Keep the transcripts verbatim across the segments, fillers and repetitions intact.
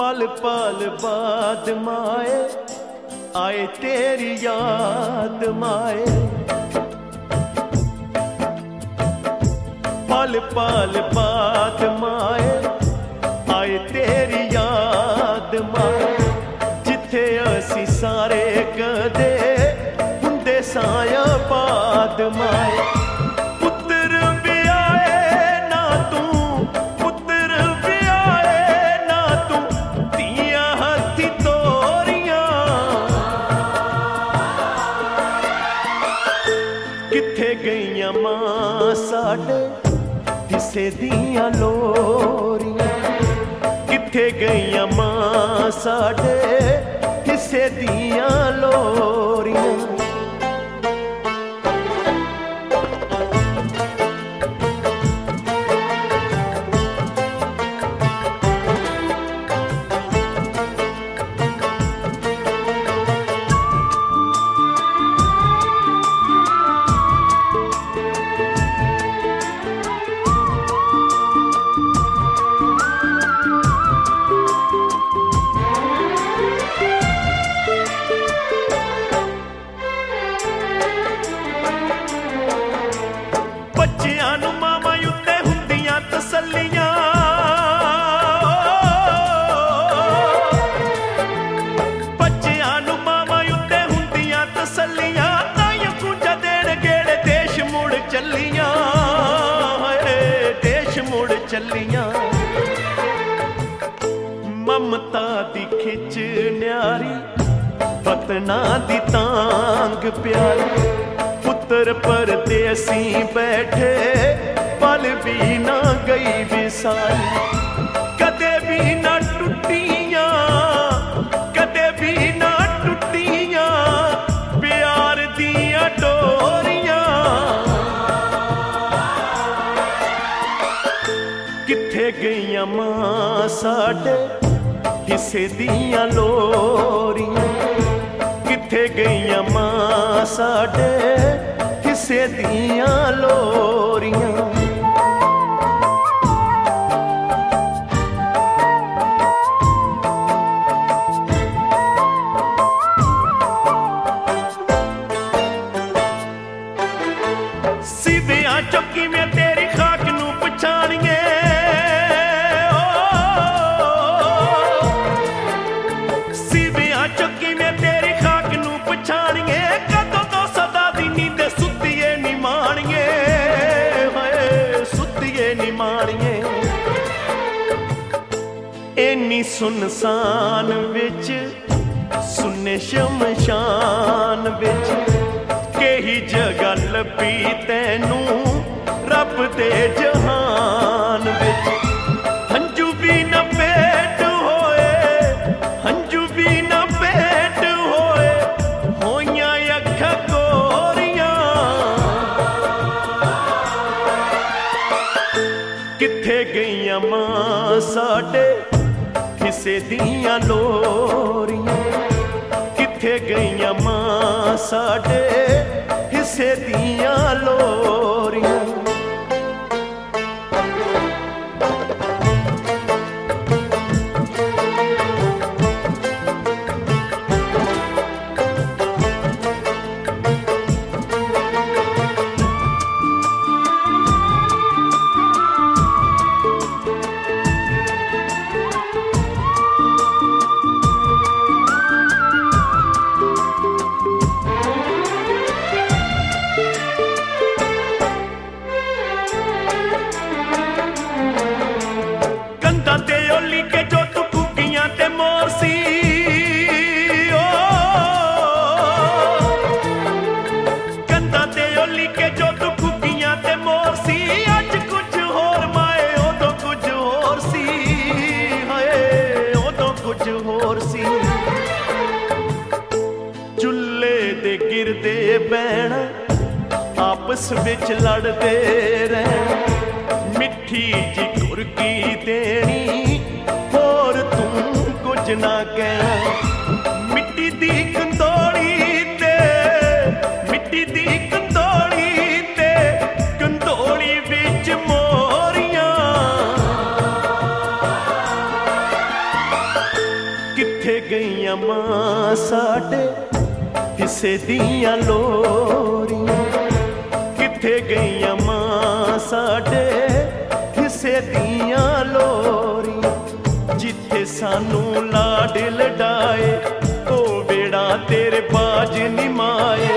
पल पल बाद माए आए तेरी याद माए, पल पल बाद माए आए तेरी याद माए, जिथे असी सारे कदे हुंदे साया बाद माए। साडे किसे दियां लोरियां, किथे गईयां मां साडे किसे दियां लोरियां। चलियां ममता दी खिच न्यारी, वतना दी तांग प्यारी, पुत्र परदेसी बैठे पल भी ना गई विसारी, कदे भी ना टुटियां कदे भी ना टुटियां प्यार दियां डोरियां। किथे गईयां मां साडे किसे दियां लोरियां, किथे गईयां मां साडे किसे दियां लोरियां। सीधियां चौकी में तेरी खाक नू पछाणिए, इन्नी सुनसान विच सुन्ने शमशान विच केही जगह लभी तैनू रब दे जहान विच। हंजू भी न पेट होए हंजू भी न पेट होए होइयां अखां गोरियां। किथे गईयां मां साडे किसे दियां लोरियां, किथे गईयां मां साडे किसे दियां लोरियां। बैण आपस विच लड़दे रहन, मिठी जी घुरकी देनी होर तू कुछ ना कहना। मिट्टी दी कंदोड़ी ते मिट्टी दी कंदोड़ी ते कंदोड़ी विच मोरियां। किथे गईयां मां साडे हिस्से दियां लोरियां, किथे गईयां मां साडे हिस्से दियां लोरियां। जिथे सानू लाड लडाए ओ बेड़ा तेरे बाज निमाए,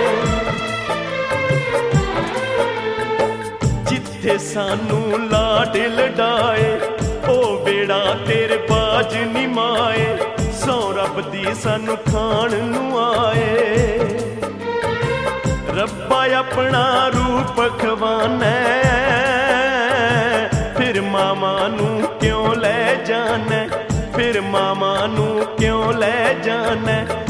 जिथे सानू लाड लडाए ओ बेड़ा तेरे बाज निमाए। सौ रब दी सानू खान नू आए, रब्बा अपना रूप खवाना फिर मामा नू क्यों ले जाना, फिर मामा नू क्यों ले जाना।